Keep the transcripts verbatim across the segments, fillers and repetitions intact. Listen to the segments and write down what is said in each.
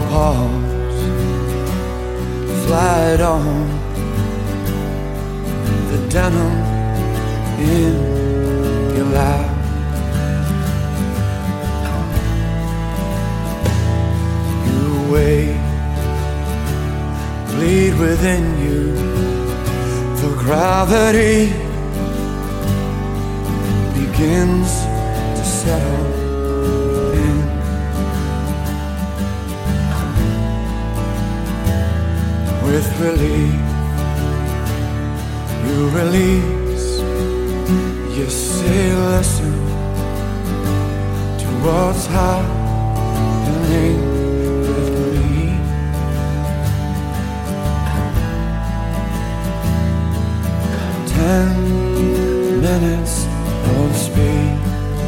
pause, flight on the denim in your lap. You wait, bleed within you, the gravity begins to settle in. With relief, you release. You say, listen to what's happening with me. Ten minutes of speed,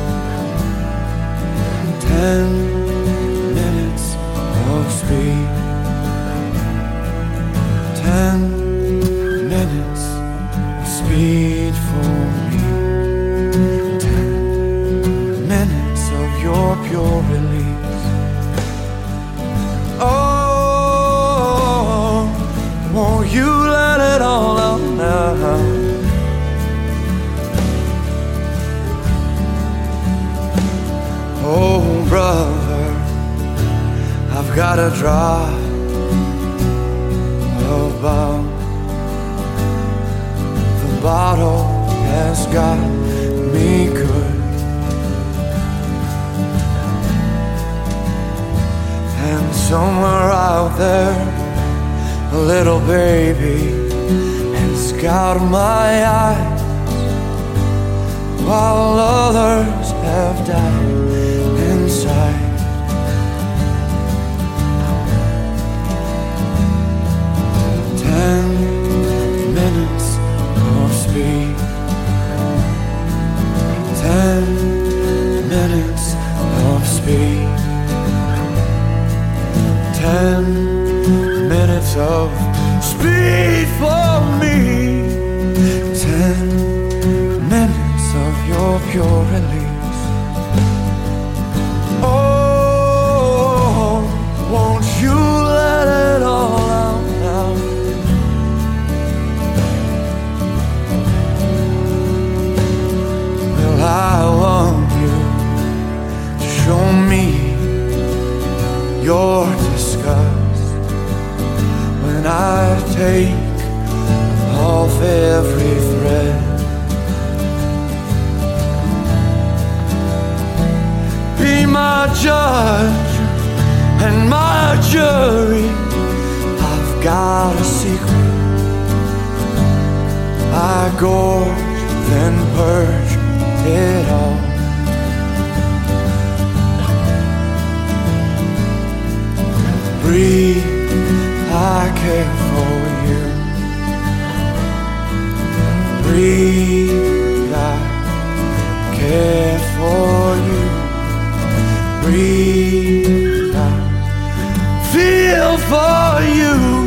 ten minutes of speed, ten minutes of speed for me, ten minutes of your pure release. Oh, won't you let it all out now? Oh, brother, I've got a drop of bomb. The bottle has got me good, and somewhere out there, a little baby has got my eyes, while others have died inside. Ten minutes of speed, ten minutes of speed, ten minutes of speed for me, ten minutes of your pure release. Won't you let it all out now? Well, I want you to show me your disgust when I take off every thread. Be my judge and my jury. I've got a secret. I gorge, then purge it all. Breathe, I care for you. Breathe, I care for you. Breathe, feel for you.